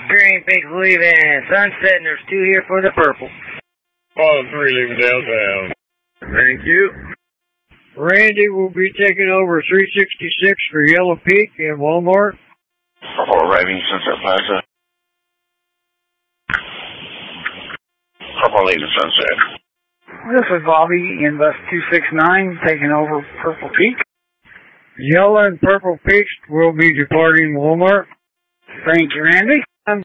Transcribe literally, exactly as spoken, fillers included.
Green, pink, leaving Sunset, and there's two here for the purple. All three leaving downtown. Thank you. Randy will be taking over three sixty-six for Yellow Peak and Walmart. Purple arriving Sunset Plaza. Purple leaving Sunset. This is Bobby in bus two six nine taking over Purple Peak. Yellow and Purple Peaks will be departing Walmart. Thank you, Randy.